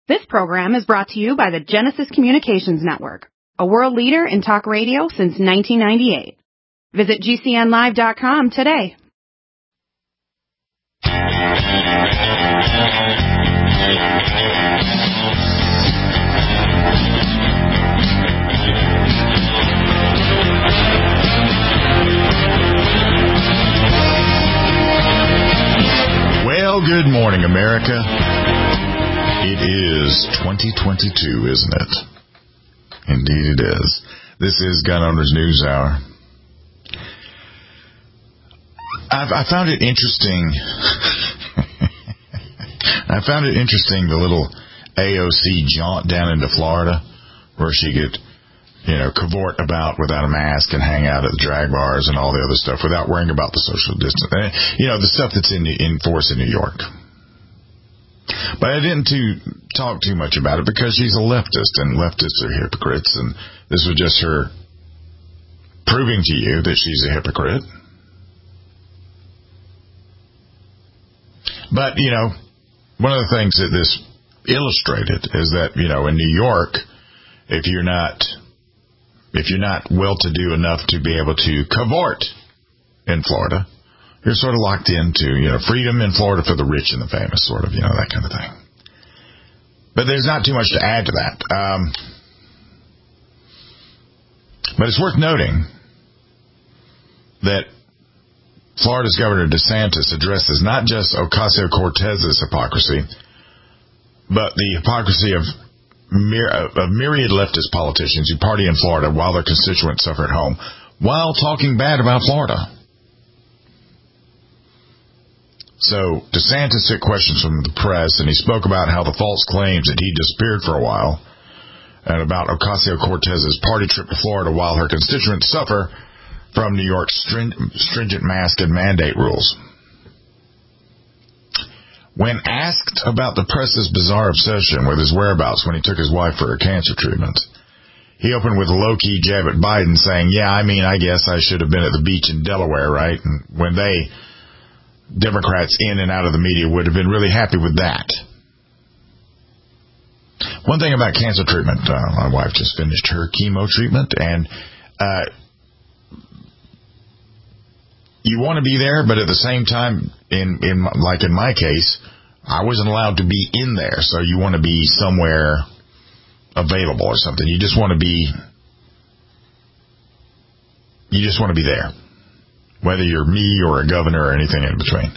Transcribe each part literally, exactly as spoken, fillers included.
This program is brought to you by the Genesis Communications Network, a world leader in talk radio since nineteen ninety-eight. Visit G C N live dot com today. Well, good morning, America. It is twenty twenty-two, isn't it? Indeed it is. This is Gun Owners News Hour. I've, I found it interesting. I found it interesting, the little A O C jaunt down into Florida, where she could, you know, cavort about without a mask and hang out at the drag bars and all the other stuff without worrying about the social distance. You know, the stuff that's in, in force in New York. But I didn't too, talk too much about it because she's a leftist, and leftists are hypocrites, and this was just her proving to you that she's a hypocrite. But, you know, one of the things that this illustrated is that, you know, in New York, if you're not if you're not well-to-do enough to be able to cavort in Florida, you're sort of locked into, you know, freedom in Florida for the rich and the famous, sort of, you know, that kind of thing. But there's not too much to add to that. Um, but it's worth noting that Florida's Governor DeSantis addresses not just Ocasio-Cortez's hypocrisy, but the hypocrisy of, myri- of myriad leftist politicians who party in Florida while their constituents suffer at home, while talking bad about Florida. So DeSantis took questions from the press, and he spoke about how the false claims that he disappeared for a while and about Ocasio-Cortez's party trip to Florida while her constituents suffer from New York's stringent mask and mandate rules. When asked about the press's bizarre obsession with his whereabouts when he took his wife for her cancer treatment, he opened with a low-key jab at Biden, saying, yeah, I mean, I guess I should have been at the beach in Delaware, right? And when they... Democrats in and out of the media would have been really happy with that. One thing about cancer treatment, uh, my wife just finished her chemo treatment, and uh, you want to be there, but at the same time, in, in like in my case, I wasn't allowed to be in there, so you want to be somewhere available or something. You just want to be, you just want to be there. Whether you're me or a governor or anything in between.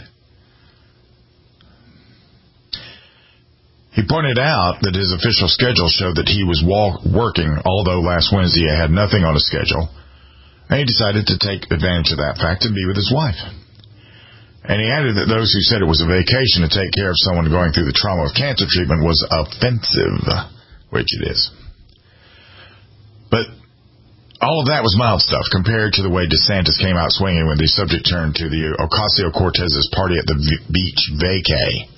He pointed out that his official schedule showed that he was walk- working, although last Wednesday he had nothing on his schedule, and he decided to take advantage of that fact and be with his wife. And he added that those who said it was a vacation to take care of someone going through the trauma of cancer treatment was offensive, which it is. But all of that was mild stuff compared to the way DeSantis came out swinging when the subject turned to the Ocasio-Cortez's party at the v- beach vacay.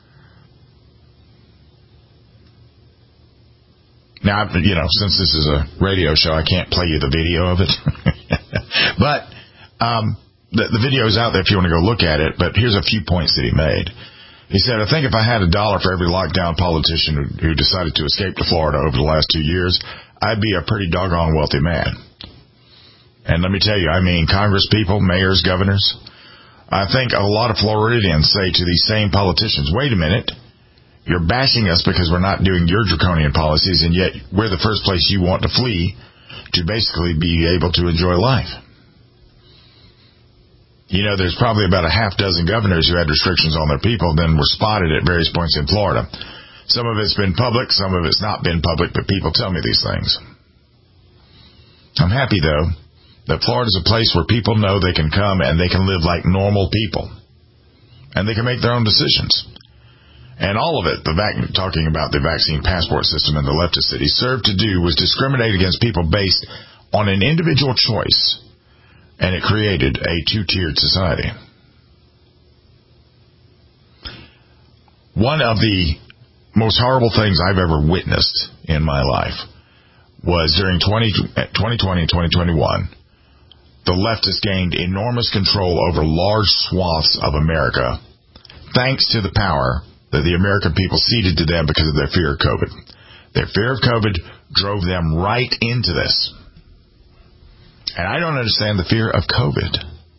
Now, you know, since this is a radio show, I can't play you the video of it. But um, the, the video is out there if you want to go look at it. But here's a few points that he made. He said, I think if I had a dollar for every lockdown politician who, who decided to escape to Florida over the last two years, I'd be a pretty doggone wealthy man. And let me tell you, I mean Congress people, mayors, governors. I think a lot of Floridians say to these same politicians, wait a minute, you're bashing us because we're not doing your draconian policies, and yet we're the first place you want to flee to basically be able to enjoy life. You know, there's probably about a half dozen governors who had restrictions on their people, then were spotted at various points in Florida. Some of it's been public, some of it's not been public, but people tell me these things. I'm happy, though, that Florida's a place where people know they can come and they can live like normal people. And they can make their own decisions. And all of it, the vac- talking about the vaccine passport system in the leftist cities, served to do was discriminate against people based on an individual choice. And it created a two-tiered society. One of the most horrible things I've ever witnessed in my life was during twenty twenty and twenty twenty-one, the leftists gained enormous control over large swaths of America thanks to the power that the American people ceded to them because of their fear of COVID. Their fear of COVID drove them right into this. And I don't understand the fear of COVID.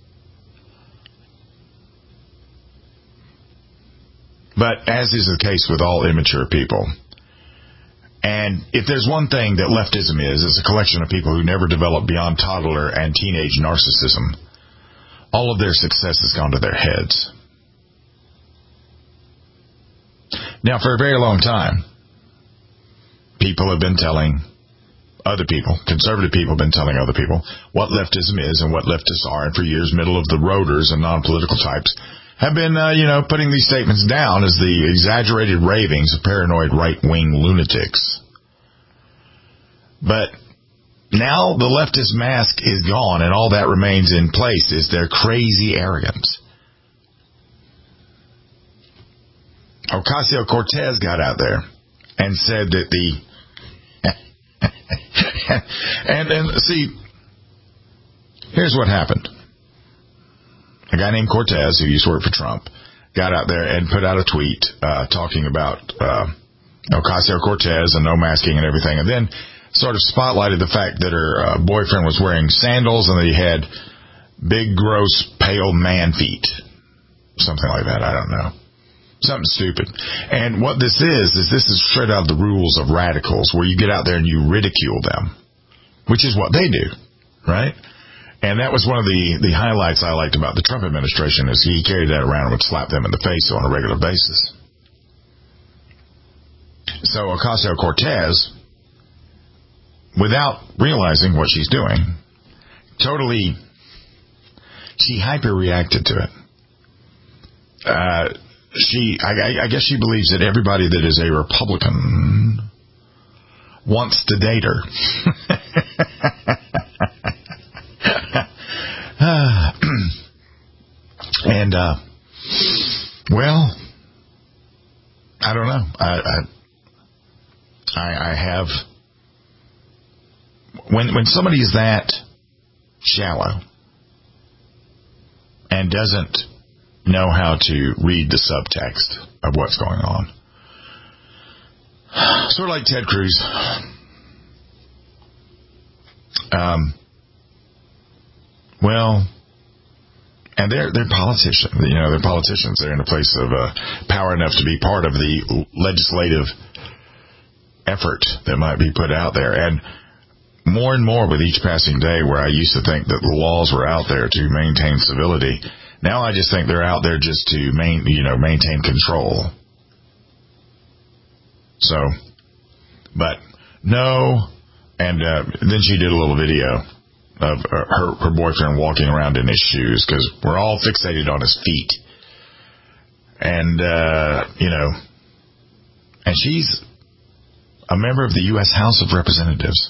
But as is the case with all immature people, and if there's one thing that leftism is, it's a collection of people who never develop beyond toddler and teenage narcissism. All of their success has gone to their heads. Now, for a very long time, people have been telling other people, conservative people have been telling other people what leftism is and what leftists are. And for years, middle-of-the-roaders and non-political types have been, uh, you know, putting these statements down as the exaggerated ravings of paranoid right-wing lunatics. But now the leftist mask is gone, and all that remains in place is their crazy arrogance. Ocasio-Cortez got out there and said that the... and, and see, here's what happened. A guy named Cortez, who used to work for Trump, got out there and put out a tweet uh, talking about uh, Ocasio-Cortez and no masking and everything, and then sort of spotlighted the fact that her uh, boyfriend was wearing sandals and that he had big, gross, pale man feet. Something like that. I don't know. Something stupid. And what this is, is this is straight out of the rules of radicals, where you get out there and you ridicule them, which is what they do, right? And that was one of the, the highlights I liked about the Trump administration, is he carried that around and would slap them in the face on a regular basis. So Ocasio-Cortez, without realizing what she's doing, totally, she hyper-reacted to it. Uh, she, I, I guess she believes that everybody that is a Republican wants to date her. and, uh, well, I don't know. I, I, I have, when, when somebody is that shallow and doesn't know how to read the subtext of what's going on, sort of like Ted Cruz, um, well, and they're they're politicians. You know, they're politicians. They're in a place of uh, power enough to be part of the legislative effort that might be put out there. And more and more with each passing day, where I used to think that the laws were out there to maintain civility, now I just think they're out there just to main, you know, maintain control. So, but no, and uh, then she did a little video of her, her boyfriend walking around in his shoes, because we're all fixated on his feet. And, uh, you know, and she's a member of the U S House of Representatives.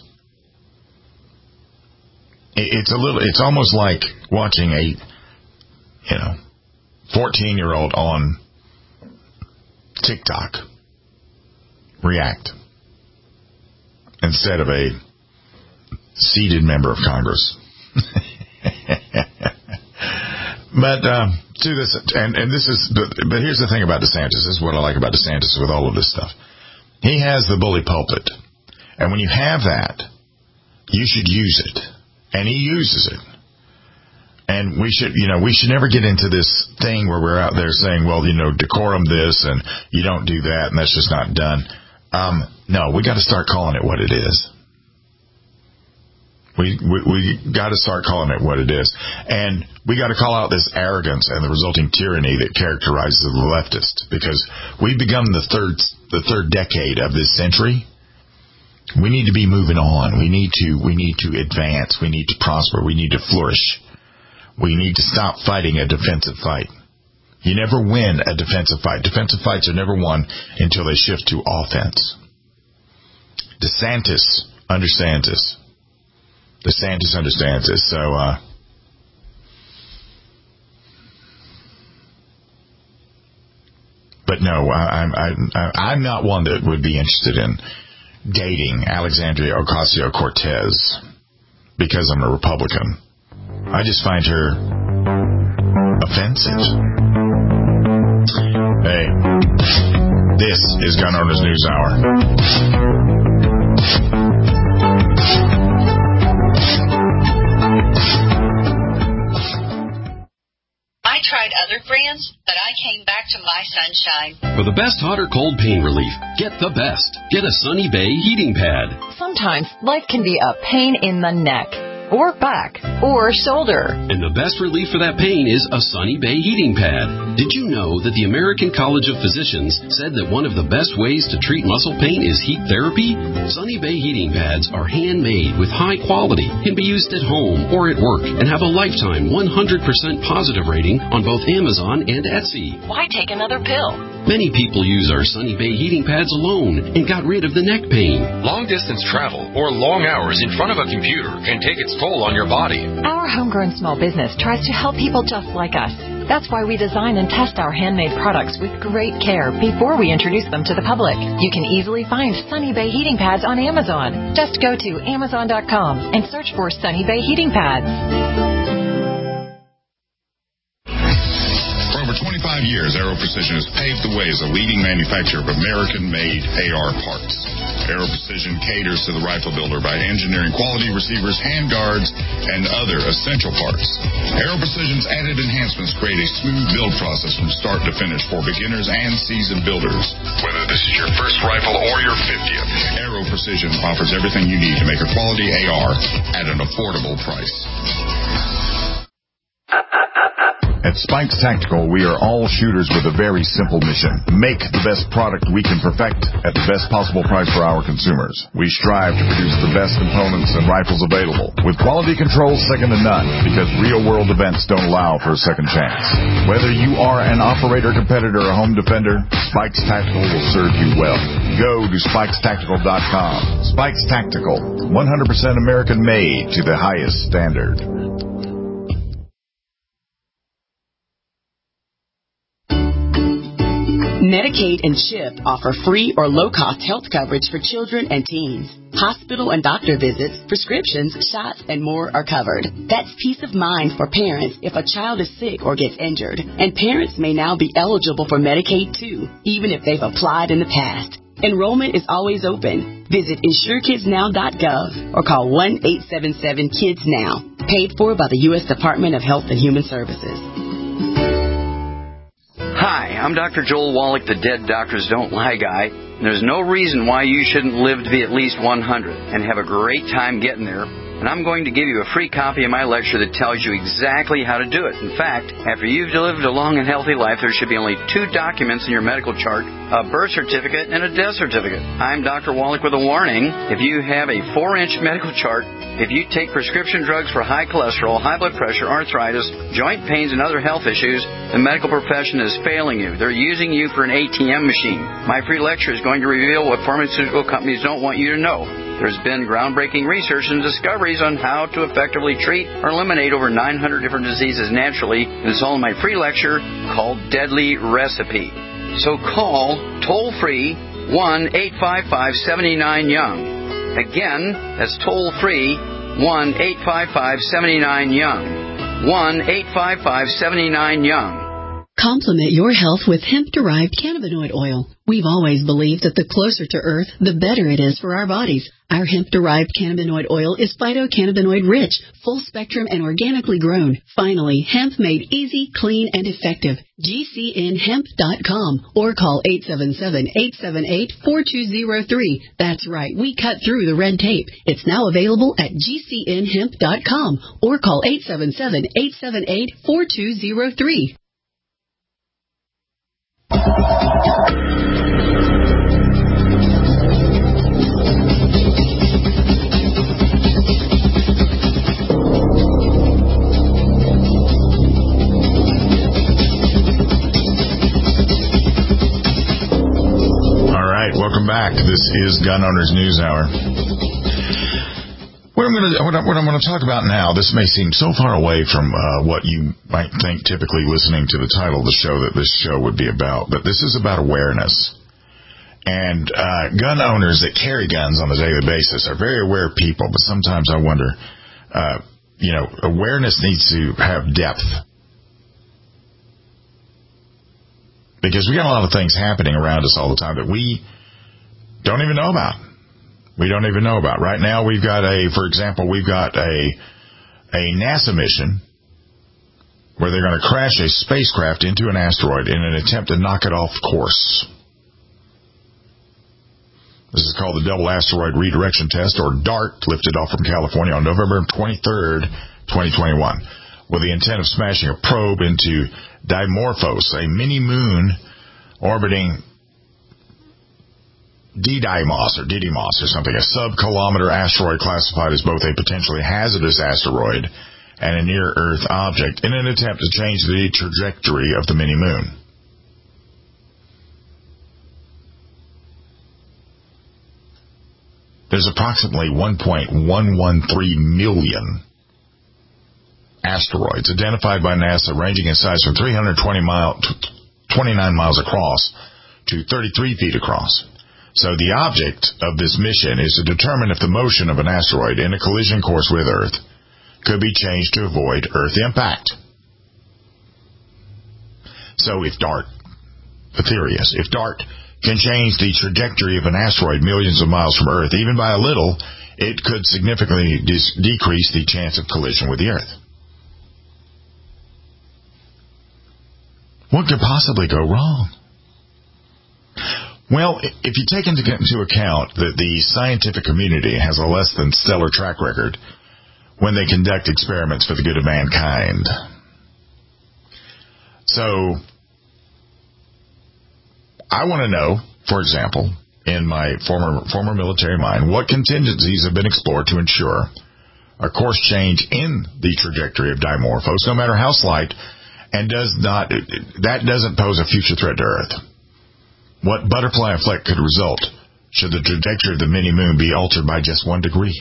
It, it's a little, it's almost like watching a, you know, fourteen-year-old on TikTok react instead of a seated member of Congress. But um, to this, and, and this is, but, but here's the thing about DeSantis. This is what I like about DeSantis with all of this stuff. He has the bully pulpit, and when you have that, you should use it, and he uses it. And we should, you know, we should never get into this thing where we're out there saying, well, you know, decorum this, and you don't do that, and that's just not done. Um, no, we got to start calling it what it is. We we, we got to start calling it what it is. And we got to call out this arrogance and the resulting tyranny that characterizes the leftist, because we've begun the third the third decade of this century. We need to be moving on. We need to we need to advance. We need to prosper. We need to flourish. We need to stop fighting a defensive fight. You never win a defensive fight. Defensive fights are never won until they shift to offense. DeSantis understands this. DeSantis understands this. So, uh, but no, I, I, I'm not one that would be interested in dating Alexandria Ocasio-Cortez because I'm a Republican. I just find her offensive. Hey. This is Gun Owners News Hour. I tried other brands, but I came back to My Sunshine. For the best hot or cold pain relief, get the best. Get a Sunny Bay heating pad. Sometimes life can be a pain in the neck, or back, or shoulder. And the best relief for that pain is a Sunny Bay heating pad. Did you know that the American College of Physicians said that one of the best ways to treat muscle pain is heat therapy? Sunny Bay heating pads are handmade with high quality, can be used at home or at work, and have a lifetime one hundred percent positive rating on both Amazon and Etsy. Why take another pill? Many people use our Sunny Bay heating pads alone and got rid of the neck pain. Long-distance travel or long hours in front of a computer can take its toll on your body. Our homegrown small business tries to help people just like us. That's why we design and test our handmade products with great care before we introduce them to the public. You can easily find Sunny Bay heating pads on Amazon. Just go to amazon dot com and search for Sunny Bay heating pads. For over twenty-five years, Aero Precision has paved the way as a leading manufacturer of American-made A R parts. Aero Precision caters to the rifle builder by engineering quality receivers, handguards, and other essential parts. Aero Precision's added enhancements create a smooth build process from start to finish for beginners and seasoned builders. Whether this is your first rifle or your fiftieth, Aero Precision offers everything you need to make a quality A R at an affordable price. At Spikes Tactical, we are all shooters with a very simple mission. Make the best product we can perfect at the best possible price for our consumers. We strive to produce the best components and rifles available, with quality control second to none, because real-world events don't allow for a second chance. Whether you are an operator, competitor, or home defender, Spikes Tactical will serve you well. Go to spikes tactical dot com. Spikes Tactical, one hundred percent American-made to the highest standard. Medicaid and CHIP offer free or low-cost health coverage for children and teens. Hospital and doctor visits, prescriptions, shots, and more are covered. That's peace of mind for parents if a child is sick or gets injured. And parents may now be eligible for Medicaid, too, even if they've applied in the past. Enrollment is always open. Visit insure kids now dot gov or call one eight seven seven kids now. Paid for by the U S Department of Health and Human Services. Hi, I'm Doctor Joel Wallach, the Dead Doctors Don't Lie guy. And there's no reason why you shouldn't live to be at least one hundred and have a great time getting there. And I'm going to give you a free copy of my lecture that tells you exactly how to do it. In fact, after you've lived a long and healthy life, there should be only two documents in your medical chart, a birth certificate and a death certificate. I'm Doctor Wallach with a warning. If you have a four-inch medical chart, if you take prescription drugs for high cholesterol, high blood pressure, arthritis, joint pains, and other health issues, the medical profession is failing you. They're using you for an A T M machine. My free lecture is going to reveal what pharmaceutical companies don't want you to know. There's been groundbreaking research and discoveries on how to effectively treat or eliminate over nine hundred different diseases naturally. It's all in my free lecture called Deadly Recipe. So call toll-free one eight five five, seven nine, young. Again, that's toll-free one eight five five, seven nine, young. one eight five five, seven nine, young. Complement your health with hemp-derived cannabinoid oil. We've always believed that the closer to Earth, the better it is for our bodies. Our hemp-derived cannabinoid oil is phytocannabinoid-rich, full-spectrum, and organically grown. Finally, hemp made easy, clean, and effective. G C N hemp dot com or call eight seven seven, eight seven eight, four two zero three. That's right, we cut through the red tape. It's now available at G C N hemp dot com or call eight seven seven, eight seven eight, four two zero three. Welcome back. This is Gun Owners News Hour. What I'm going to what, I, what I'm going to talk about now, this may seem so far away from uh, what you might think typically listening to the title of the show that this show would be about, but this is about awareness. And uh, gun owners that carry guns on a daily basis are very aware people, but sometimes I wonder, uh, you know, awareness needs to have depth. Because we got a lot of things happening around us all the time that we don't even know about. We don't even know about. Right now we've got a, for example, we've got a, a NASA mission where they're going to crash a spacecraft into an asteroid in an attempt to knock it off course. This is called the Double Asteroid Redirection Test, or DART, lifted off from California on November twenty-third, twenty twenty-one, with the intent of smashing a probe into Dimorphos, a mini-moon orbiting Didymos, or Didymos, or something, a sub-kilometer asteroid classified as both a potentially hazardous asteroid and a near-Earth object, in an attempt to change the trajectory of the mini-moon. There's approximately one point one one three million asteroids identified by NASA, ranging in size from three hundred twenty-nine miles across to thirty-three feet across. So the object of this mission is to determine if the motion of an asteroid in a collision course with Earth could be changed to avoid Earth impact. So if DART, the theory is, if DART can change the trajectory of an asteroid millions of miles from Earth, even by a little, it could significantly dis- decrease the chance of collision with the Earth. What could possibly go wrong? Well, if you take into, into account that the scientific community has a less than stellar track record when they conduct experiments for the good of mankind. So, I want to know, for example, in my former former military mind, what contingencies have been explored to ensure a course change in the trajectory of Dimorphos, no matter how slight, and does not that doesn't pose a future threat to Earth. What butterfly effect could result should the trajectory of the mini-moon be altered by just one degree?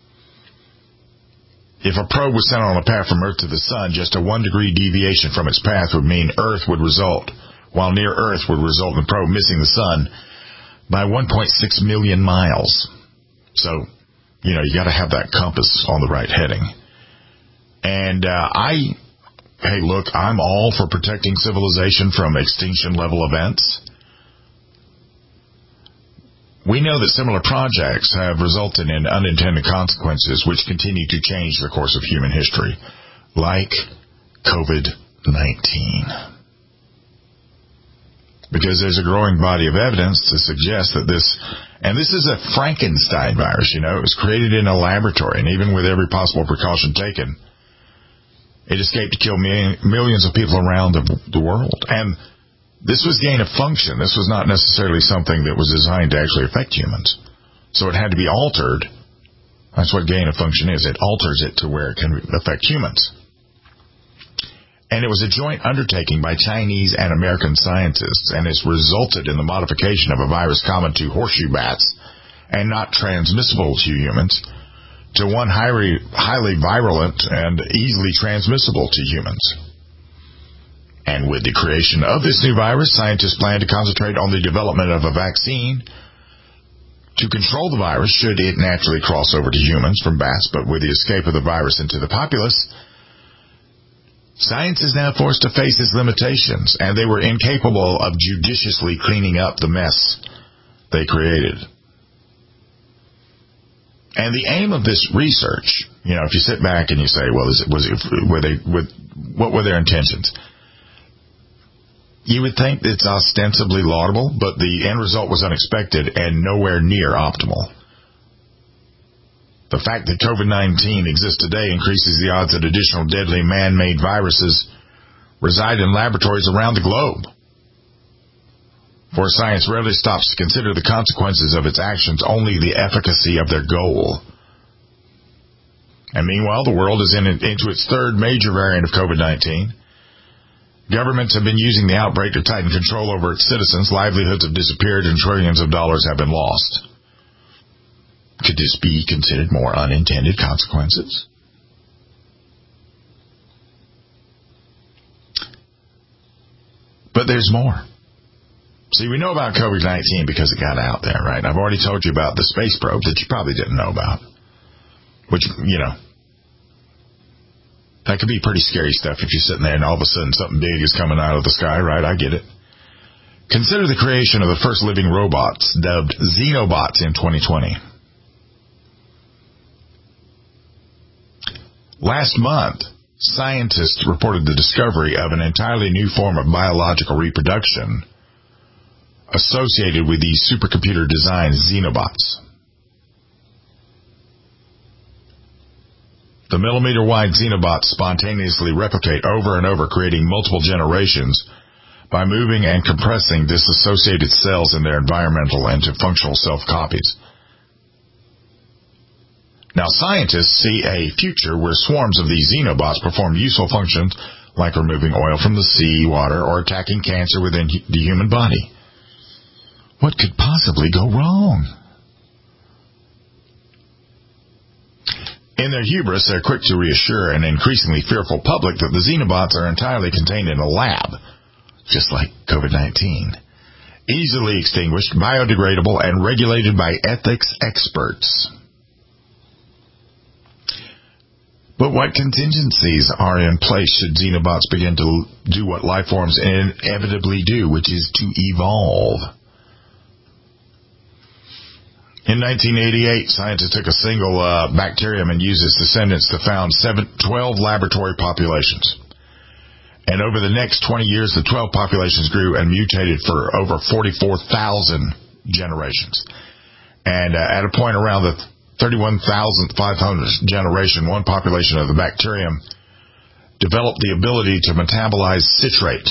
If a probe was sent on a path from Earth to the Sun, just a one-degree deviation from its path would mean Earth would result, while near Earth would result in the probe missing the Sun by one point six million miles. So, you know, you got to have that compass on the right heading. And uh, I, hey, look, I'm all for protecting civilization from extinction-level events. We know that similar projects have resulted in unintended consequences which continue to change the course of human history, like COVID nineteen. Because there's a growing body of evidence to suggest that this, and this is a Frankenstein virus, you know, it was created in a laboratory, and even with every possible precaution taken, it escaped to kill millions of people around the, the world. And this was gain of function. This was not necessarily something that was designed to actually affect humans. So it had to be altered. That's what gain of function is. It alters it to where it can affect humans. And it was a joint undertaking by Chinese and American scientists, and it's resulted in the modification of a virus common to horseshoe bats and not transmissible to humans to one highly, highly virulent and easily transmissible to humans. And with the creation of this new virus, scientists plan to concentrate on the development of a vaccine to control the virus should it naturally cross over to humans from bats. But with the escape of the virus into the populace, science is now forced to face its limitations, and they were incapable of judiciously cleaning up the mess they created. And the aim of this research, you know, if you sit back and you say, well, is it, was it, were they, with, what were their intentions? You would think it's ostensibly laudable, but the end result was unexpected and nowhere near optimal. The fact that COVID nineteen exists today increases the odds that additional deadly man-made viruses reside in laboratories around the globe. For science rarely stops to consider the consequences of its actions, only the efficacy of their goal. And meanwhile, the world is in, into its third major variant of COVID nineteen. Governments have been using the outbreak to tighten control over its citizens. Livelihoods have disappeared and trillions of dollars have been lost. Could this be considered more unintended consequences? But there's more. See, we know about COVID nineteen because it got out there, right? I've already told you about the space probe that you probably didn't know about. Which, you know, that could be pretty scary stuff if you're sitting there and all of a sudden something big is coming out of the sky, right? I get it. Consider the creation of the first living robots, dubbed Xenobots, in twenty twenty. Last month, scientists reported the discovery of an entirely new form of biological reproduction associated with these supercomputer-designed Xenobots. The millimeter-wide Xenobots spontaneously replicate over and over, creating multiple generations by moving and compressing disassociated cells in their environmental into functional self-copies. Now, scientists see a future where swarms of these Xenobots perform useful functions like removing oil from the sea, water, or attacking cancer within the human body. What could possibly go wrong? In their hubris, they're quick to reassure an increasingly fearful public that the Xenobots are entirely contained in a lab, just like COVID nineteen, easily extinguished, biodegradable, and regulated by ethics experts. But what contingencies are in place should Xenobots begin to do what life forms inevitably do, which is to evolve? In nineteen eighty-eight, scientists took a single uh, bacterium and used its descendants to found seven, twelve laboratory populations. And over the next twenty years, the twelve populations grew and mutated for over forty-four thousand generations. And uh, at a point around the thirty-one thousand five hundredth generation, one population of the bacterium developed the ability to metabolize citrate.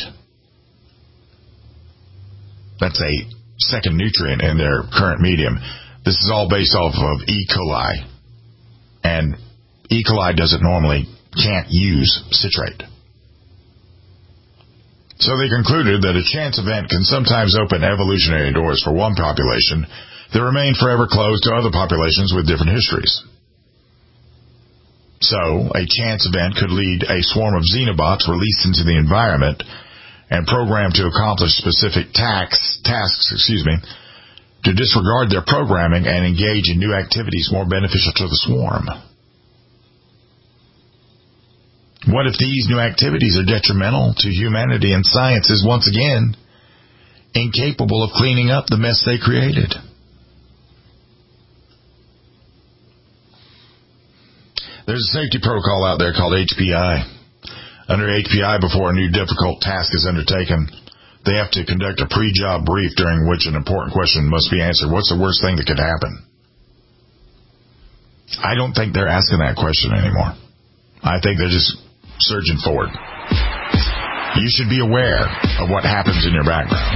That's a second nutrient in their current medium. This is all based off of E. coli. And E. coli doesn't normally, can't use citrate. So they concluded that a chance event can sometimes open evolutionary doors for one population that remain forever closed to other populations with different histories. So, a chance event could lead a swarm of Xenobots released into the environment and programmed to accomplish specific tasks, tasks, excuse me, to disregard their programming and engage in new activities more beneficial to the swarm. What if these new activities are detrimental to humanity and science is once again incapable of cleaning up the mess they created? There's a safety protocol out there called H P I. Under H P I, before a new difficult task is undertaken, they have to conduct a pre-job brief during which an important question must be answered. What's the worst thing that could happen? I don't think they're asking that question anymore. I think they're just surging forward. You should be aware of what happens in your background.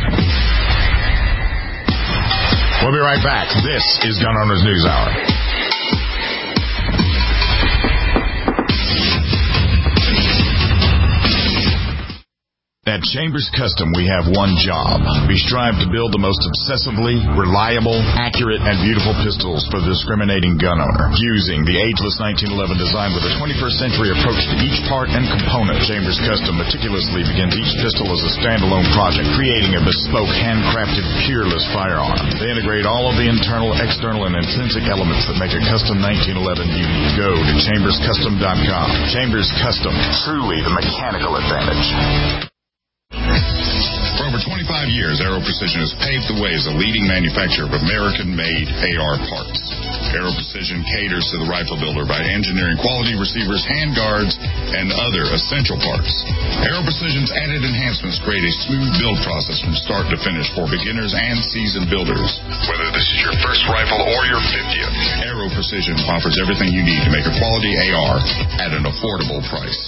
We'll be right back. This is Gun Owners News Hour. At Chambers Custom, we have one job. We strive to build the most obsessively reliable, accurate, and beautiful pistols for the discriminating gun owner. Using the ageless nineteen eleven design with a twenty-first century approach to each part and component, Chambers Custom meticulously begins each pistol as a standalone project, creating a bespoke, handcrafted, peerless firearm. They integrate all of the internal, external, and intrinsic elements that make a custom nineteen eleven unique. Go to chambers custom dot com. Chambers Custom, truly the mechanical advantage. For over twenty-five years, Aero Precision has paved the way as a leading manufacturer of American-made A R parts. Aero Precision caters to the rifle builder by engineering quality receivers, handguards, and other essential parts. Aero Precision's added enhancements create a smooth build process from start to finish for beginners and seasoned builders. Whether this is your first rifle or your fiftieth, Aero Precision offers everything you need to make a quality A R at an affordable price.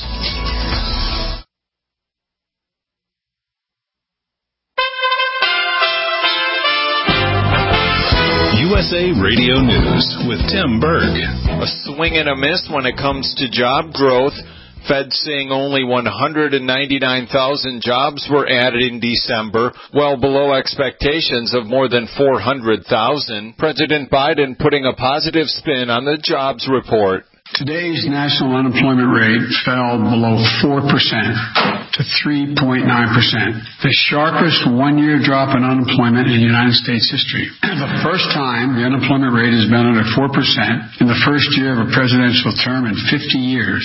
U S A Radio News with Tim Berg. A swing and a miss when it comes to job growth. Fed saying only one hundred ninety-nine thousand jobs were added in December, well below expectations of more than four hundred thousand. President Biden putting a positive spin on the jobs report. Today's national unemployment rate fell below four percent to three point nine percent, the sharpest one-year drop in unemployment in United States history. The first time the unemployment rate has been under four percent in the first year of a presidential term in fifty years.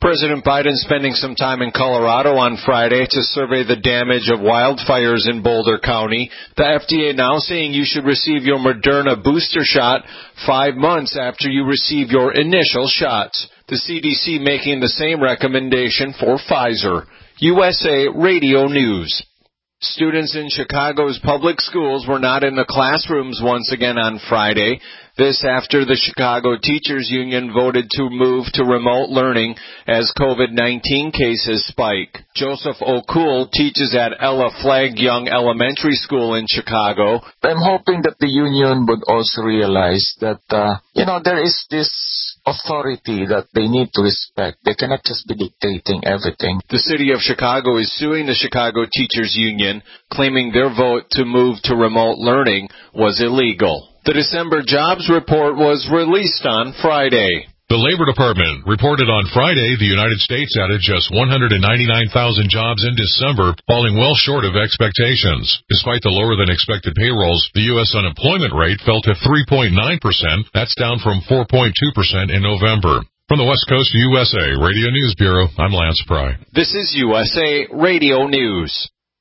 President Biden spending some time in Colorado on Friday to survey the damage of wildfires in Boulder County. The F D A now saying you should receive your Moderna booster shot five months after you receive your initial shots. The C D C making the same recommendation for Pfizer. U S A Radio News. Students in Chicago's public schools were not in the classrooms once again on Friday. This after the Chicago Teachers Union voted to move to remote learning as COVID nineteen cases spike. Joseph O'Cool teaches at Ella Flagg Young Elementary School in Chicago. I'm hoping that the union would also realize that, uh, you know, there is this authority that they need to respect. They cannot just be dictating everything. The city of Chicago is suing the Chicago Teachers Union, claiming their vote to move to remote learning was illegal. The December jobs report was released on Friday. The Labor Department reported on Friday the United States added just one hundred ninety-nine thousand jobs in December, falling well short of expectations. Despite the lower-than-expected payrolls, the U S unemployment rate fell to three point nine percent. That's down from four point two percent in November. From the West Coast U S A Radio News Bureau, I'm Lance Pry. This is U S A Radio News.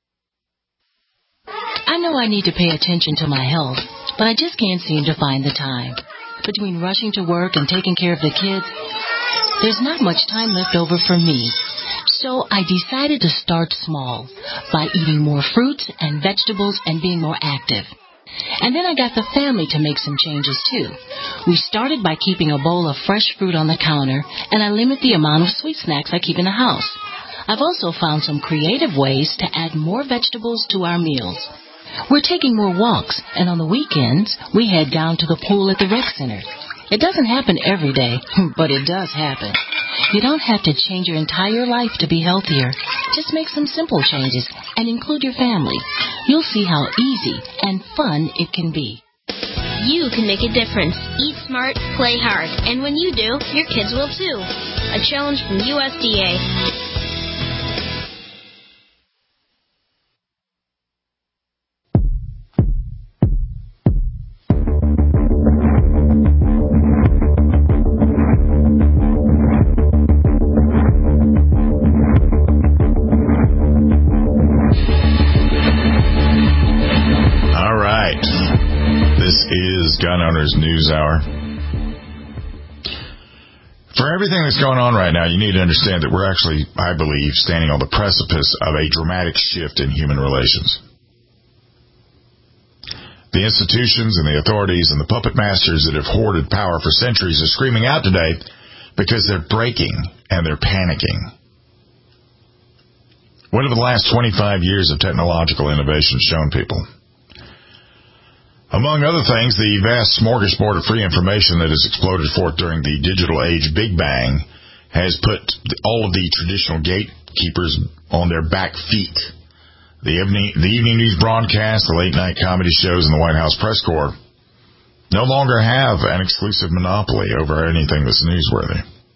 I know I need to pay attention to my health, but I just can't seem to find the time. Between rushing to work and taking care of the kids, there's not much time left over for me. So I decided to start small by eating more fruits and vegetables and being more active. And then I got the family to make some changes too. We started by keeping a bowl of fresh fruit on the counter, and I limit the amount of sweet snacks I keep in the house. I've also found some creative ways to add more vegetables to our meals. We're taking more walks, and on the weekends, we head down to the pool at the rec center. It doesn't happen every day, but it does happen. You don't have to change your entire life to be healthier. Just make some simple changes and include your family. You'll see how easy and fun it can be. You can make a difference. Eat smart, play hard, and when you do, your kids will too. A challenge from U S D A. Gun Owners News Hour. For everything that's going on right now, you need to understand that we're actually, I believe, standing on the precipice of a dramatic shift in human relations. The institutions and the authorities and the puppet masters that have hoarded power for centuries are screaming out today because they're breaking and they're panicking. What have the last twenty-five years of technological innovation shown people? Among other things, the vast smorgasbord of free information that has exploded forth during the digital age Big Bang has put all of the traditional gatekeepers on their back feet. The evening, the evening news broadcasts, the late-night comedy shows, and the White House press corps no longer have an exclusive monopoly over anything that's newsworthy.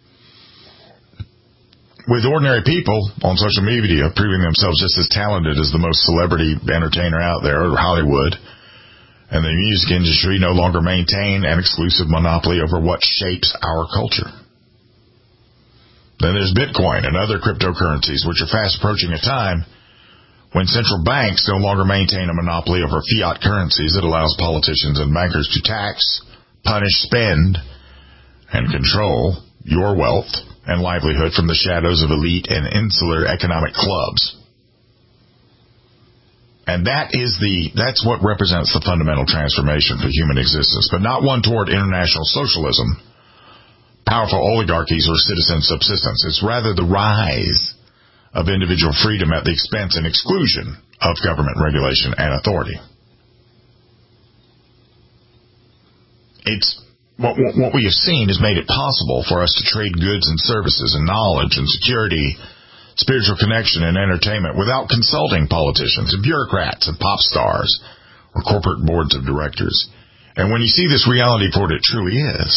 With ordinary people on social media proving themselves just as talented as the most celebrity entertainer out there, or Hollywood, and the music industry no longer maintain an exclusive monopoly over what shapes our culture. Then there's Bitcoin and other cryptocurrencies, which are fast approaching a time when central banks no longer maintain a monopoly over fiat currencies that allows politicians and bankers to tax, punish, spend, and control your wealth and livelihood from the shadows of elite and insular economic clubs. And that is the, that's what represents the fundamental transformation for human existence, but not one toward international socialism, powerful oligarchies, or citizen subsistence. It's rather the rise of individual freedom at the expense and exclusion of government regulation and authority. It's, what, what we have seen has made it possible for us to trade goods and services and knowledge and security, spiritual connection and entertainment without consulting politicians and bureaucrats and pop stars or corporate boards of directors. And when you see this reality for what it truly is,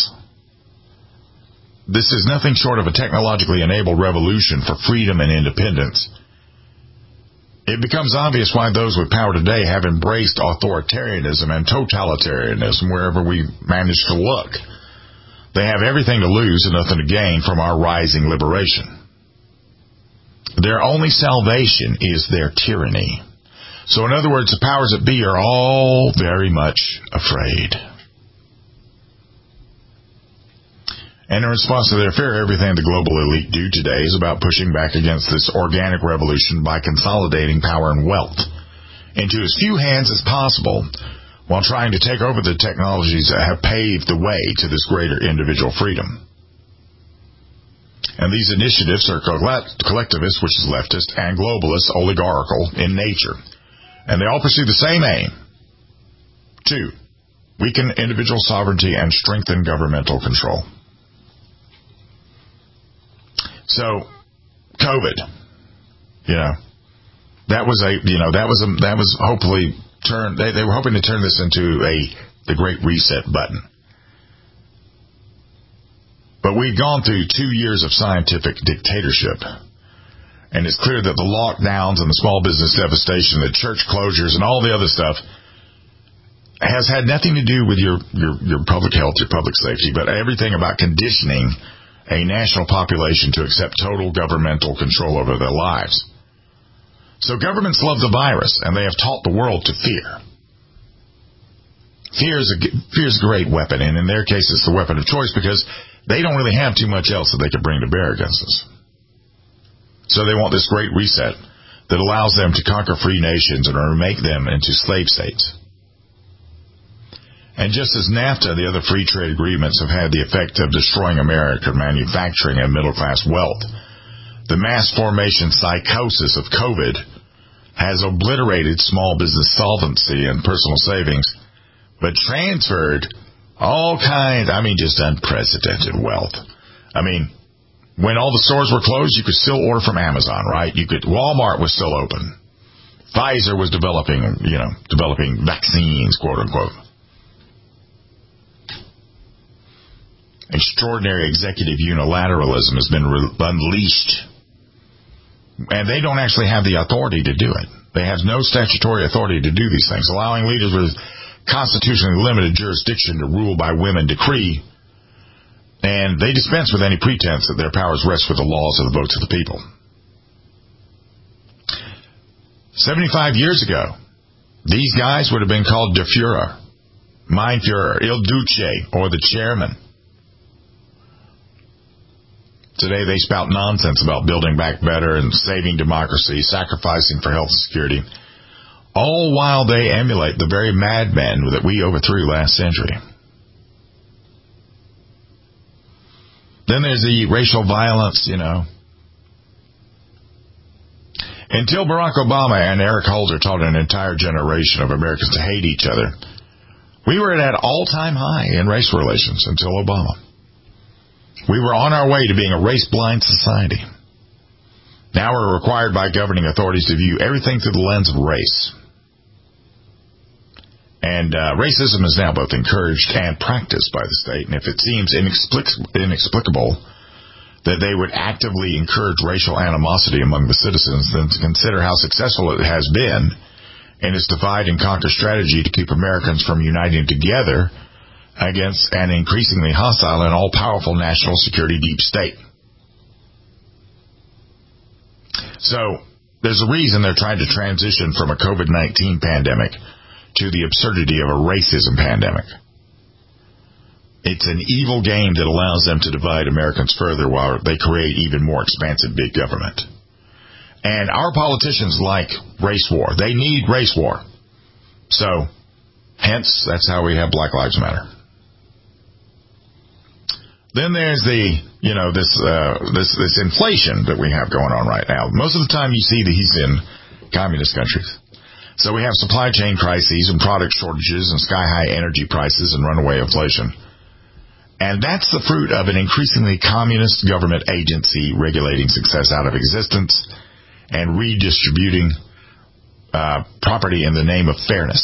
this is nothing short of a technologically enabled revolution for freedom and independence. It becomes obvious why those with power today have embraced authoritarianism and totalitarianism wherever we manage to look. They have everything to lose and nothing to gain from our rising liberation. Their only salvation is their tyranny. So in other words, the powers that be are all very much afraid. And in response to their fear, everything the global elite do today is about pushing back against this organic revolution by consolidating power and wealth into as few hands as possible, while trying to take over the technologies that have paved the way to this greater individual freedom. And these initiatives are collectivist, which is leftist, and globalist, oligarchical in nature. And they all pursue the same aim. Two, weaken individual sovereignty and strengthen governmental control. So, COVID, you know, that was a, you know, that was a, that was hopefully turned, they, they were hoping to turn this into a, the Great Reset button. But we've gone through two years of scientific dictatorship. And it's clear that the lockdowns and the small business devastation, the church closures and all the other stuff has had nothing to do with your, your, your public health, your public safety, but everything about conditioning a national population to accept total governmental control over their lives. So governments love the virus, and they have taught the world to fear. Fear is a, fear is a great weapon, and in their case, it's the weapon of choice because they don't really have too much else that they can bring to bear against us. So they want this great reset that allows them to conquer free nations and remake them into slave states. And just as NAFTA and the other free trade agreements have had the effect of destroying American manufacturing and middle-class wealth, the mass formation psychosis of COVID has obliterated small business solvency and personal savings, but transferred all kinds, I mean, just unprecedented wealth. I mean, when all the stores were closed, you could still order from Amazon, right? You could, Walmart was still open. Pfizer was developing, you know, developing vaccines, quote unquote. Extraordinary executive unilateralism has been re- unleashed. And they don't actually have the authority to do it. They have no statutory authority to do these things, allowing leaders with constitutionally limited jurisdiction to rule by whim and decree. And they dispense with any pretense that their powers rest with the laws of the votes of the people. seventy-five years ago, these guys would have been called Der Fuhrer, Mein Führer, Il Duce, or the chairman. Today they spout nonsense about building back better and saving democracy, sacrificing for health and security, all while they emulate the very madmen that we overthrew last century. Then there's the racial violence, you know. Until Barack Obama and Eric Holder taught an entire generation of Americans to hate each other, we were at an all-time high in race relations until Obama. We were on our way to being a race-blind society. Now we're required by governing authorities to view everything through the lens of race. And uh, racism is now both encouraged and practiced by the state. And if it seems inexplic- inexplicable that they would actively encourage racial animosity among the citizens, then to consider how successful it has been in its divide and conquer strategy to keep Americans from uniting together against an increasingly hostile and all-powerful national security deep state. So there's a reason they're trying to transition from a COVID nineteen pandemic to the absurdity of a racism pandemic. It's an evil game that allows them to divide Americans further while they create even more expansive big government. And our politicians like race war. They need race war. So, hence, that's how we have Black Lives Matter. Then there's the, you know, this, uh, this, this inflation that we have going on right now. Most of the time you see that he's in communist countries. So we have supply chain crises and product shortages and sky-high energy prices and runaway inflation. And that's the fruit of an increasingly communist government agency regulating success out of existence and redistributing uh, property in the name of fairness.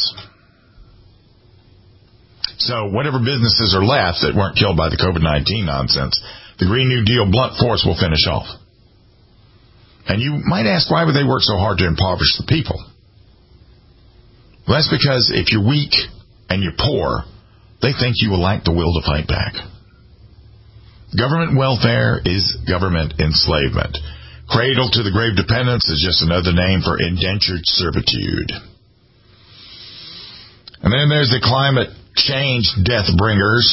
So whatever businesses are left that weren't killed by the COVID nineteen nonsense, the Green New Deal blunt force will finish off. And you might ask, why would they work so hard to impoverish the people? Well, that's because if you're weak and you're poor, they think you will lack the will to fight back. Government welfare is government enslavement. Cradle to the grave dependence is just another name for indentured servitude. And then there's the climate change death bringers.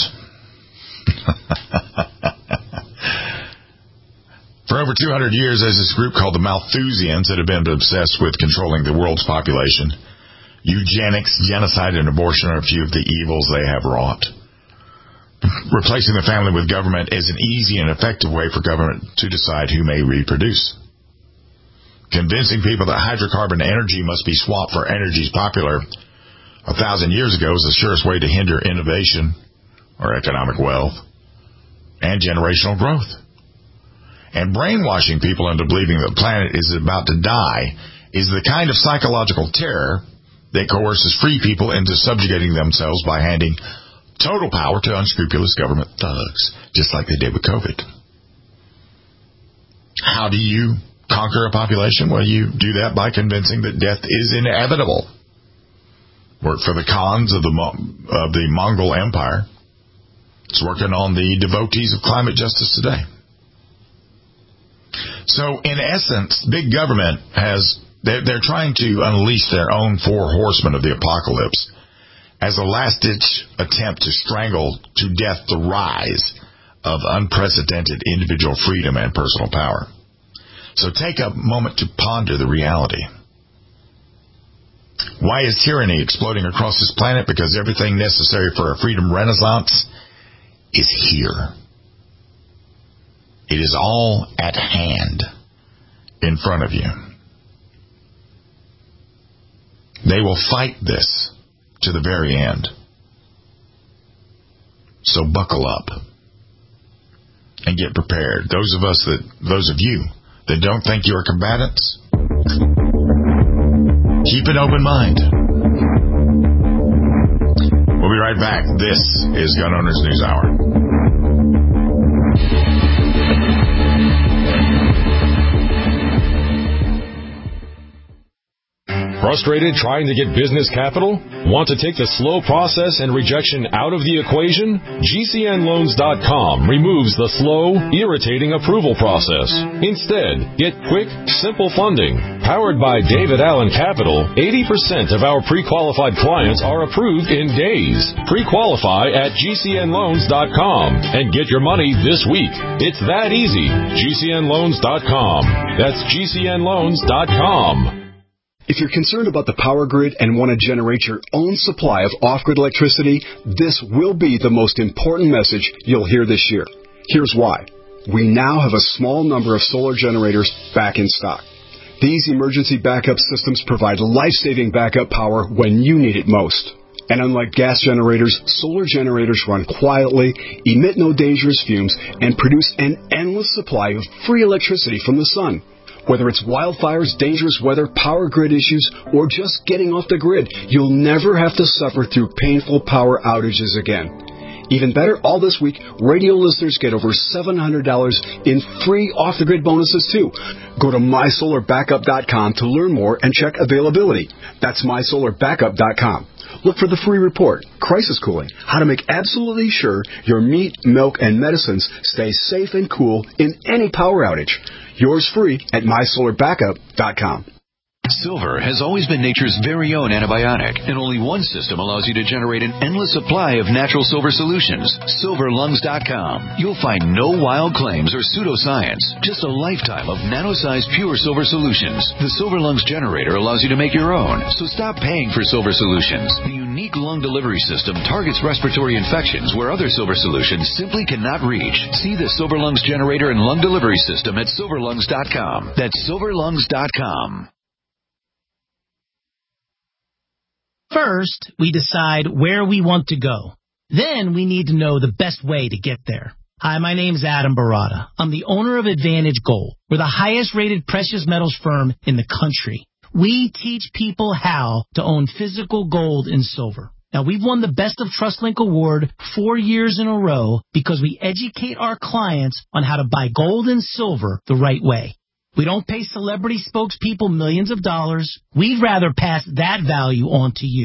For over two hundred years, there's this group called the Malthusians that have been obsessed with controlling the world's population. Eugenics, genocide, and abortion are a few of the evils they have wrought. Replacing the family with government is an easy and effective way for government to decide who may reproduce. Convincing people that hydrocarbon energy must be swapped for energies popular a thousand years ago is the surest way to hinder innovation or economic wealth and generational growth. And brainwashing people into believing that the planet is about to die is the kind of psychological terror that coerces free people into subjugating themselves by handing total power to unscrupulous government thugs, just like they did with COVID. How do you conquer a population? Well, you do that by convincing that death is inevitable. Worked for the Khans of the, of the Mongol Empire. It's working on the devotees of climate justice today. So, in essence, big government has, they're, they're trying to unleash their own four horsemen of the apocalypse as a last-ditch attempt to strangle to death the rise of unprecedented individual freedom and personal power. So take a moment to ponder the reality. Why is tyranny exploding across this planet? Because everything necessary for a freedom renaissance is here. It is all at hand in front of you. They will fight this to the very end. So buckle up and get prepared. Those of us that, those of you that don't think you're combatants, keep an open mind. We'll be right back. This is Gun Owners News Hour. Frustrated trying to get business capital? Want to take the slow process and rejection out of the equation? G C N loans dot com removes the slow, irritating approval process. Instead, get quick, simple funding. Powered by David Allen Capital, eighty percent of our pre-qualified clients are approved in days. Pre-qualify at G C N loans dot com and get your money this week. It's that easy. G C N loans dot com. That's G C N loans dot com. If you're concerned about the power grid and want to generate your own supply of off-grid electricity, this will be the most important message you'll hear this year. Here's why. We now have a small number of solar generators back in stock. These emergency backup systems provide life-saving backup power when you need it most. And unlike gas generators, solar generators run quietly, emit no dangerous fumes, and produce an endless supply of free electricity from the sun. Whether it's wildfires, dangerous weather, power grid issues, or just getting off the grid, you'll never have to suffer through painful power outages again. Even better, all this week, radio listeners get over seven hundred dollars in free off-the-grid bonuses, too. Go to my solar backup dot com to learn more and check availability. That's my solar backup dot com. Look for the free report, Crisis Cooling, how to make absolutely sure your meat, milk, and medicines stay safe and cool in any power outage. Yours free at my solar backup dot com. Silver has always been nature's very own antibiotic, and only one system allows you to generate an endless supply of natural silver solutions. silver lungs dot com. You'll find no wild claims or pseudoscience, just a lifetime of nano-sized pure silver solutions. The Silver Lungs generator allows you to make your own, so stop paying for silver solutions. The unique lung delivery system targets respiratory infections where other silver solutions simply cannot reach. See the Silver Lungs generator and lung delivery system at silver lungs dot com. That's silver lungs dot com. First, we decide where we want to go. Then we need to know the best way to get there. Hi, my name's Adam Barada. I'm the owner of Advantage Gold. We're the highest rated precious metals firm in the country. We teach people how to own physical gold and silver. Now, we've won the Best of TrustLink Award four years in a row because we educate our clients on how to buy gold and silver the right way. We don't pay celebrity spokespeople millions of dollars. We'd rather pass that value on to you.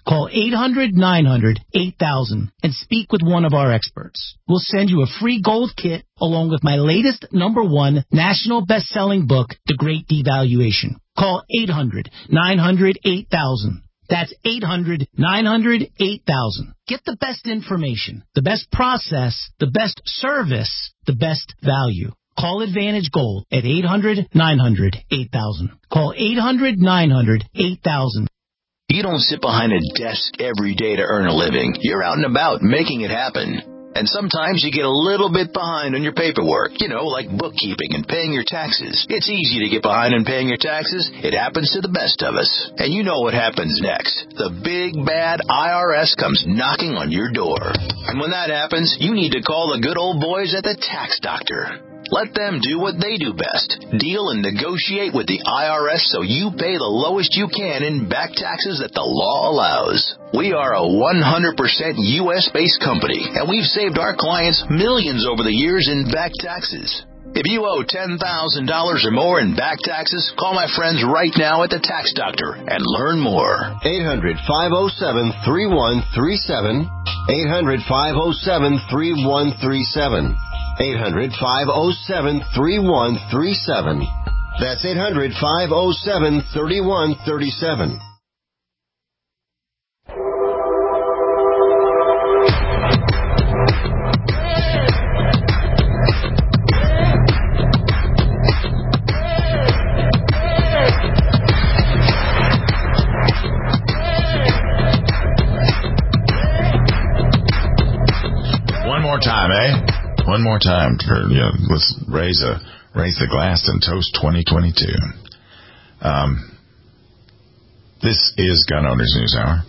Call eight hundred nine hundred eight thousand and speak with one of our experts. We'll send you a free gold kit along with my latest number one national best-selling book, The Great Devaluation. Call eight hundred nine hundred eight thousand. That's eight hundred nine hundred eight thousand. Get the best information, the best process, the best service, the best value. Call Advantage Gold at eight hundred nine hundred eight thousand. Call eight hundred nine hundred eight thousand. You don't sit behind a desk every day to earn a living. You're out and about making it happen. And sometimes you get a little bit behind on your paperwork, you know, like bookkeeping and paying your taxes. It's easy to get behind on paying your taxes. It happens to the best of us. And you know what happens next. The big, bad I R S comes knocking on your door. And when that happens, you need to call the good old boys at the Tax Doctor. Let them do what they do best. Deal and negotiate with the I R S so you pay the lowest you can in back taxes that the law allows. We are a one hundred percent U S-based company, and we've saved our clients millions over the years in back taxes. If you owe ten thousand dollars or more in back taxes, call my friends right now at the Tax Doctor and learn more. eight hundred five oh seven three one three seven. eight hundred five oh seven three one three seven. eight hundred five oh seven three one three seven. That's eight hundred five oh seven three one three seven. One more time, eh? One more time for, you know, let's raise a raise the glass and toast twenty twenty-two. Um, this is Gun Owners News Hour.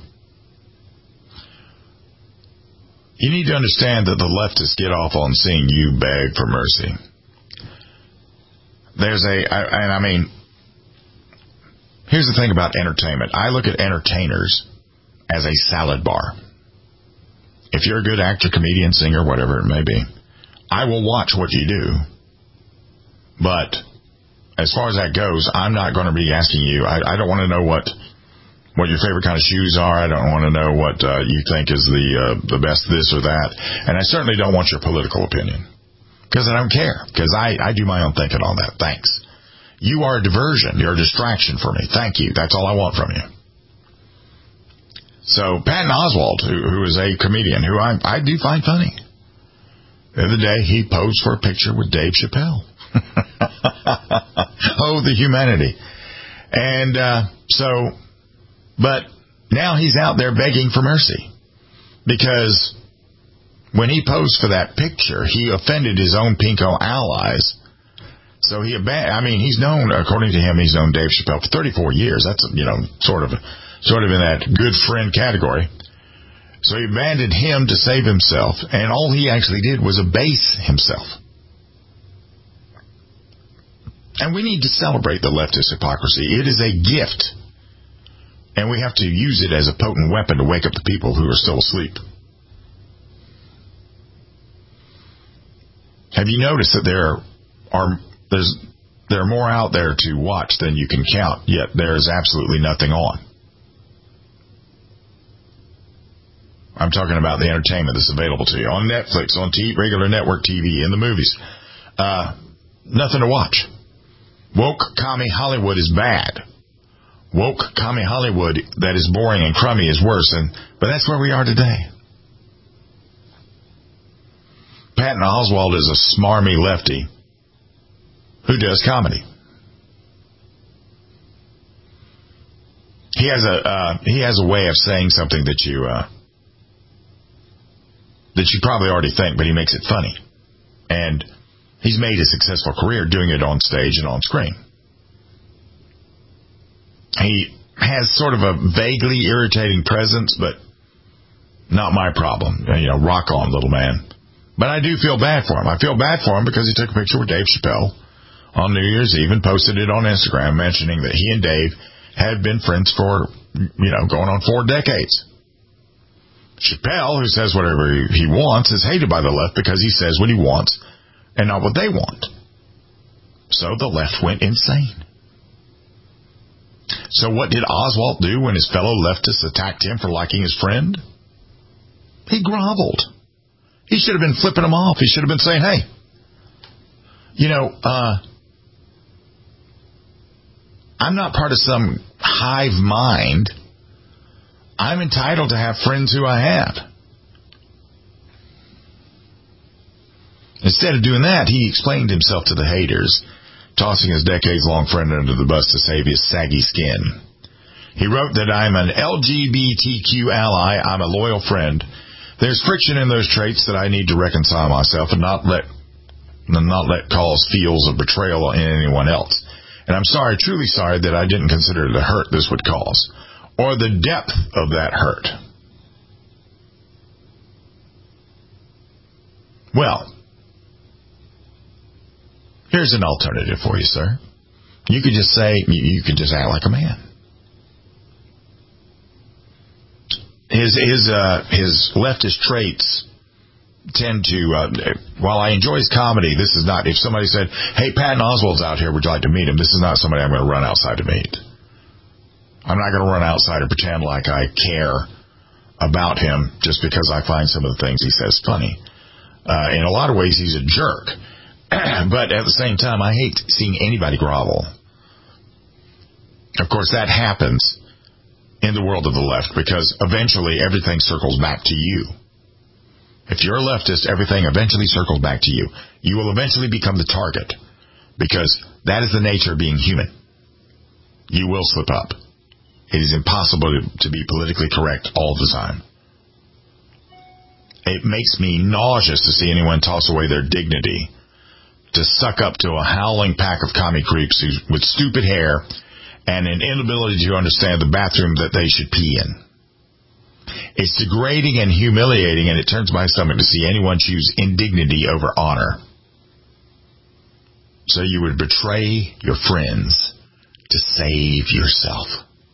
You need to understand that the leftists get off on seeing you beg for mercy. There's a, I, and I mean, here's the thing about entertainment. I look at entertainers as a salad bar. If you're a good actor, comedian, singer, whatever it may be, I will watch what you do, but as far as that goes, I'm not going to be asking you. I, I don't want to know what what your favorite kind of shoes are. I don't want to know what uh, you think is the uh, the best this or that, and I certainly don't want your political opinion because I don't care because I, I do my own thinking on that. Thanks. You are a diversion. You're a distraction for me. Thank you. That's all I want from you. So Patton Oswalt, who, who is a comedian who I, I do find funny. The other day, he posed for a picture with Dave Chappelle. Oh, the humanity. And uh, so, but now he's out there begging for mercy. Because when he posed for that picture, he offended his own pinko allies. So he abandoned, I mean, he's known, according to him, he's known Dave Chappelle for thirty-four years. That's, you know, sort of, sort of in that good friend category. So he abandoned him to save himself, and all he actually did was abase himself. And we need to celebrate the leftist hypocrisy. It is a gift, and we have to use it as a potent weapon to wake up the people who are still asleep. Have you noticed that there are there's there are more out there to watch than you can count, yet there is absolutely nothing on? I'm talking about the entertainment that's available to you on Netflix, on T V, regular network T V, in the movies. Uh, nothing to watch. Woke commie Hollywood is bad. Woke commie Hollywood that is boring and crummy is worse. And but that's where we are today. Patton Oswalt is a smarmy lefty who does comedy. He has a uh, he has a way of saying something that you. Uh, that you probably already think, but he makes it funny. And he's made a successful career doing it on stage and on screen. He has sort of a vaguely irritating presence, but not my problem. You know, rock on, little man. But I do feel bad for him. I feel bad for him because he took a picture with Dave Chappelle on New Year's Eve and posted it on Instagram mentioning that he and Dave had been friends for, you know, going on four decades. Chappelle, who says whatever he wants, is hated by the left because he says what he wants and not what they want. So the left went insane. So what did Oswalt do when his fellow leftists attacked him for liking his friend? He groveled. He should have been flipping them off. He should have been saying, hey, you know, uh, I'm not part of some hive mind. I'm entitled to have friends who I have. Instead of doing that, he explained himself to the haters, tossing his decades-long friend under the bus to save his saggy skin. He wrote that I'm an L G B T Q ally, I'm a loyal friend. There's friction in those traits that I need to reconcile myself and not let and not let cause feels of betrayal in anyone else. And I'm sorry, truly sorry, that I didn't consider the hurt this would cause, or the depth of that hurt. Well, here's an alternative for you, sir. You could just say, you could just act like a man. His his uh, his leftist traits tend to, uh, while I enjoy his comedy, this is not, if somebody said, hey, Patton Oswalt's out here, would you like to meet him? This is not somebody I'm going to run outside to meet. I'm not going to run outside and pretend like I care about him just because I find some of the things he says funny. Uh, in a lot of ways, he's a jerk. But at the same time, I hate seeing anybody grovel. Of course, that happens in the world of the left because eventually everything circles back to you. If you're a leftist, everything eventually circles back to you. You will eventually become the target because that is the nature of being human. You will slip up. It is impossible to, to be politically correct all the time. It makes me nauseous to see anyone toss away their dignity to suck up to a howling pack of commie creeps who, with stupid hair and an inability to understand the bathroom that they should pee in. It's degrading and humiliating, and it turns my stomach to see anyone choose indignity over honor. So you would betray your friends to save yourself.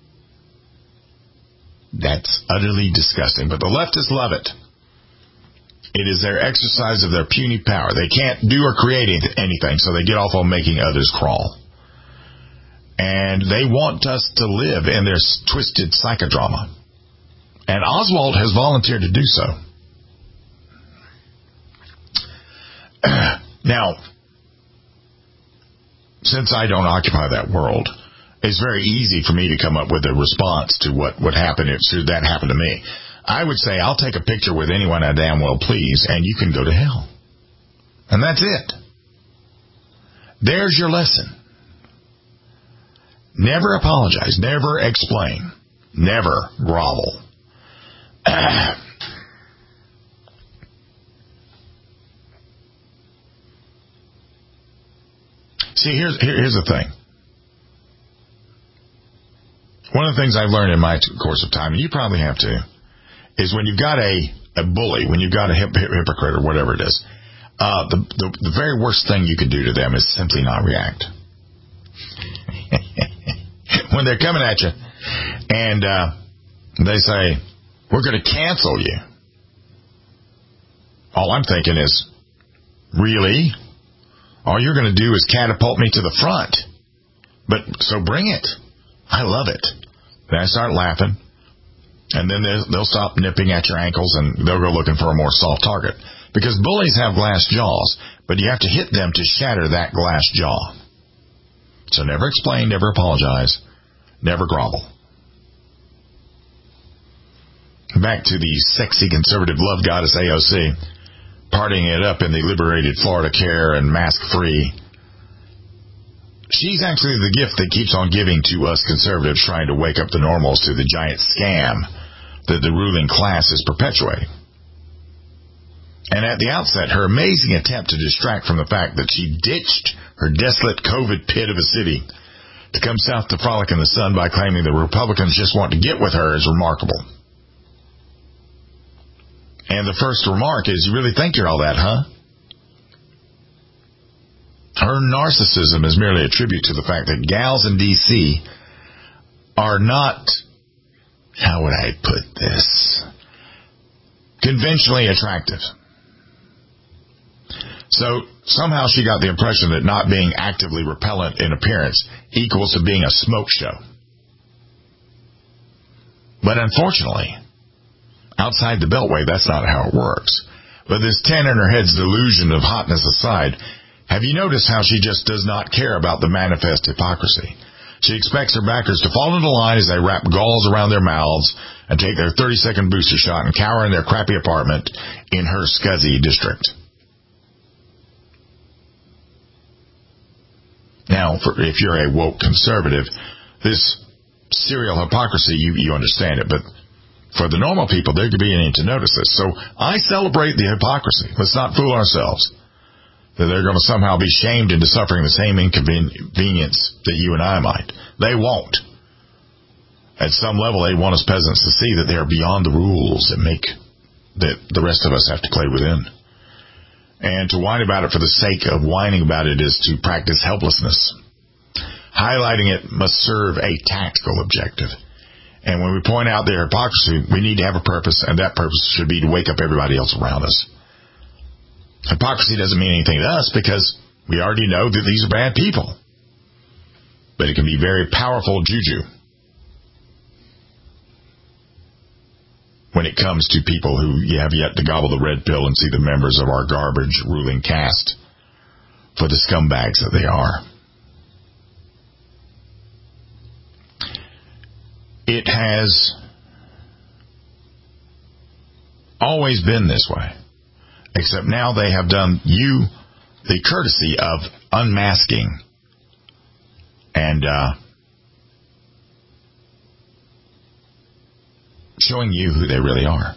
That's utterly disgusting, but the leftists love it. It is their exercise of their puny power. They can't do or create anything, so they get off on making others crawl. And they want us to live in their twisted psychodrama. And Oswalt has volunteered to do so. Now, since I don't occupy that world, it's very easy for me to come up with a response to what would happen if should that happen to me. I would say, I'll take a picture with anyone I damn well please, and you can go to hell. And that's it. There's your lesson. Never apologize. Never explain. Never grovel. See, here's here, here's the thing. One of the things I've learned in my course of time, and you probably have to, is when you've got a, a bully, when you've got a hip, hip, hypocrite or whatever it is, uh, the, the the very worst thing you can do to them is simply not react. When they're coming at you and uh, they say, we're going to cancel you. All I'm thinking is, really? All you're going to do is catapult me to the front. But so bring it. I love it. Then I start laughing. And then they'll stop nipping at your ankles and they'll go looking for a more soft target. Because bullies have glass jaws, but you have to hit them to shatter that glass jaw. So never explain, never apologize, never grovel. Back to the sexy conservative love goddess A O C, partying it up in the liberated Florida Care and mask-free. She's actually the gift that keeps on giving to us conservatives trying to wake up the normals to the giant scam that the ruling class is perpetuating. And at the outset, her amazing attempt to distract from the fact that she ditched her desolate COVID pit of a city to come south to frolic in the sun by claiming the Republicans just want to get with her is remarkable. And the first remark is, you really think you're all that, huh? Her narcissism is merely a tribute to the fact that gals in D C are not, how would I put this, conventionally attractive. So somehow she got the impression that not being actively repellent in appearance equals to being a smoke show. But unfortunately, outside the Beltway, that's not how it works. But this ten in her head's delusion of hotness aside, have you noticed how she just does not care about the manifest hypocrisy? She expects her backers to fall into line as they wrap gauze around their mouths and take their thirty-second booster shot and cower in their crappy apartment in her scuzzy district. Now, for, if you're a woke conservative, this serial hypocrisy, you, you understand it, but for the normal people, there could be any to notice this. So I celebrate the hypocrisy. Let's not fool ourselves that they're going to somehow be shamed into suffering the same inconvenience that you and I might. They won't. At some level, they want us peasants to see that they are beyond the rules that make that the rest of us have to play within. And to whine about it for the sake of whining about it is to practice helplessness. Highlighting it must serve a tactical objective. And when we point out their hypocrisy, we need to have a purpose, and that purpose should be to wake up everybody else around us. Hypocrisy doesn't mean anything to us because we already know that these are bad people. But it can be very powerful juju when it comes to people who you have yet to gobble the red pill and see the members of our garbage ruling caste for the scumbags that they are. It has always been this way, except now they have done you the courtesy of unmasking and uh, showing you who they really are.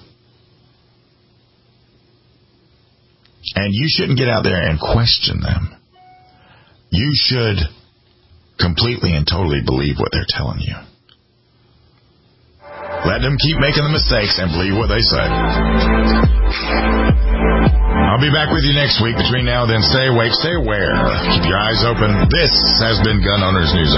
And you shouldn't get out there and question them. You should completely and totally believe what they're telling you. Let them keep making the mistakes and believe what they say. I'll be back with you next week. Between now and then, stay awake, stay aware. Keep your eyes open. This has been Gun Owners News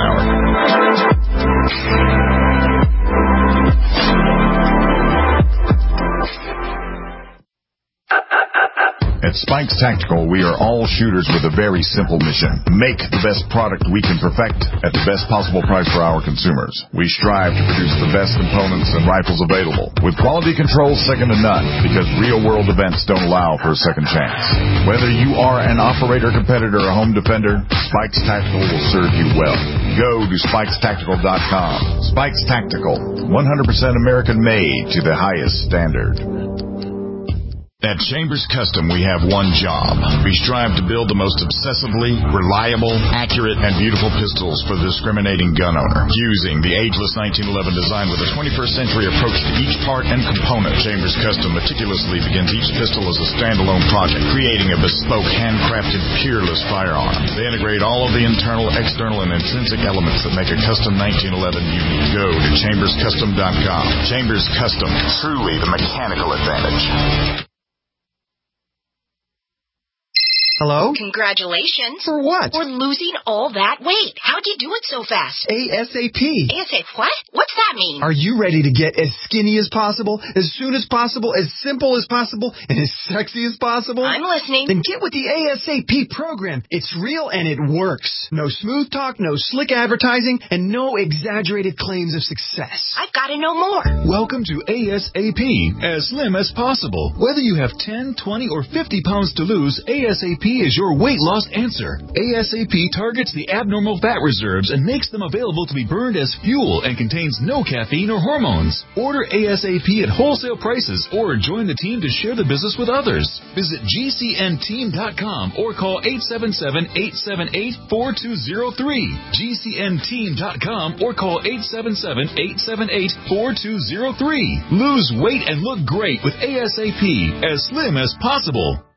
Hour. At Spikes Tactical, we are all shooters with a very simple mission. Make the best product we can perfect at the best possible price for our consumers. We strive to produce the best components and rifles available, with quality control second to none, because real-world events don't allow for a second chance. Whether you are an operator, competitor, or home defender, Spikes Tactical will serve you well. Go to spikes tactical dot com. Spikes Tactical, one hundred percent American-made to the highest standard. At Chambers Custom, we have one job. We strive to build the most obsessively reliable, accurate, and beautiful pistols for the discriminating gun owner, using the ageless nineteen eleven design with a twenty-first century approach to each part and component. Chambers Custom meticulously begins each pistol as a standalone project, creating a bespoke, handcrafted, peerless firearm. They integrate all of the internal, external, and intrinsic elements that make a custom nineteen eleven unique. Go to chambers custom dot com. Chambers Custom, truly the mechanical advantage. Hello? Congratulations. For what? For losing all that weight. How'd you do it so fast? ASAP. ASAP what? What's that mean? Are you ready to get as skinny as possible, as soon as possible, as simple as possible, and as sexy as possible? I'm listening. Then get with the ASAP program. It's real and it works. No smooth talk, no slick advertising, and no exaggerated claims of success. I've got to know more. Welcome to ASAP, as slim as possible. Whether you have ten, twenty, or fifty pounds to lose, ASAP is your weight loss answer. ASAP targets the abnormal fat reserves and makes them available to be burned as fuel and contains no caffeine or hormones. Order ASAP at wholesale prices or join the team to share the business with others. Visit G C N team dot com or call eight seven seven, eight seven eight, four two zero three. G C N team dot com or call eight seven seven, eight seven eight, four two zero three. Lose weight and look great with ASAP, as slim as possible.